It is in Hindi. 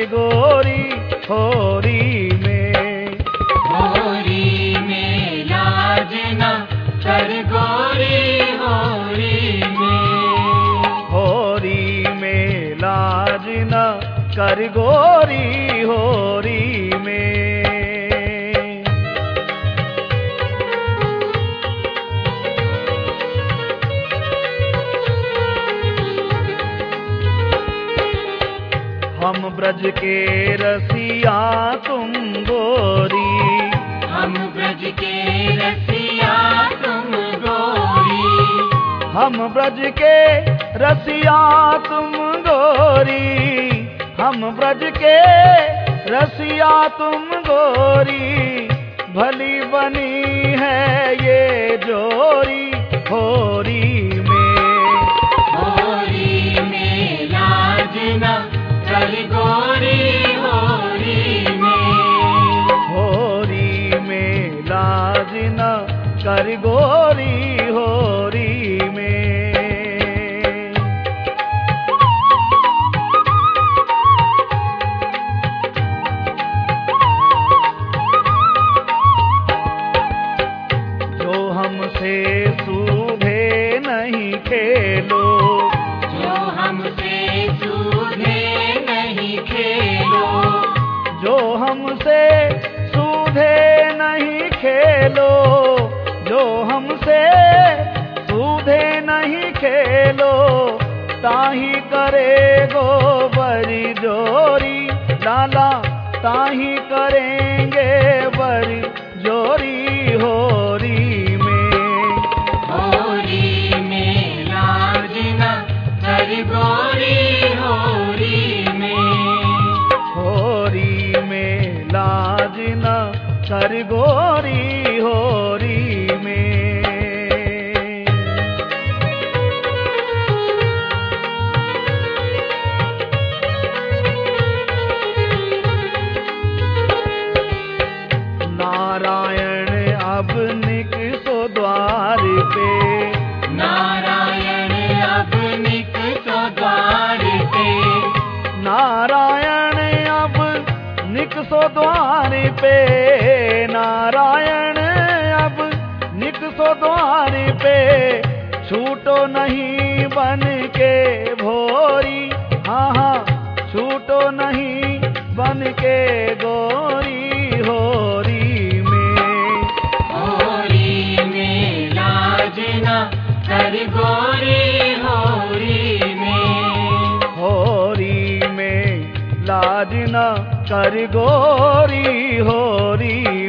गोरी होरी में। होरी में लाज न कर गोरी होरी में। होरी में लाज न कर गोरी होरी में। हम ब्रज के रसिया तुम गोरी। हम ब्रज के रसिया तुम गोरी। हम ब्रज के रसिया तुम गोरी। हम ब्रज के रसिया तुम गोरी। भली बनी है ये जोरी होरी में। होरी में लाज न कर गोरी होरी में। होरी में लाज न कर गोरी होरी में। जो हमसे सूझे नहीं खेलो। जो हमसे सूझे नहीं खेलो। जो हमसे सूझे नहीं खेलो। जो हमसे सूझे नहीं खेलो। ताही करे गोबरी जोरी लाला। ताही करेंगे बरी जोरी होरी में। होरी में लाज न कर गोरी होरी में। होरी में लाज न कर गोरी होरी में। नारायण अब निकसो द्वार पे। नारायण अब निकसो द्वार पे। नारायण अब निकसो द्वार पे। नारायण अब निकसो द्वार पे। छूटो नहीं बन के भोरी। हाँ हाँ छूटो नहीं बन के गोरी होरी में। होरी में लाज न कर गोरी होरी में। होरी में लाज न कर गोरी होरी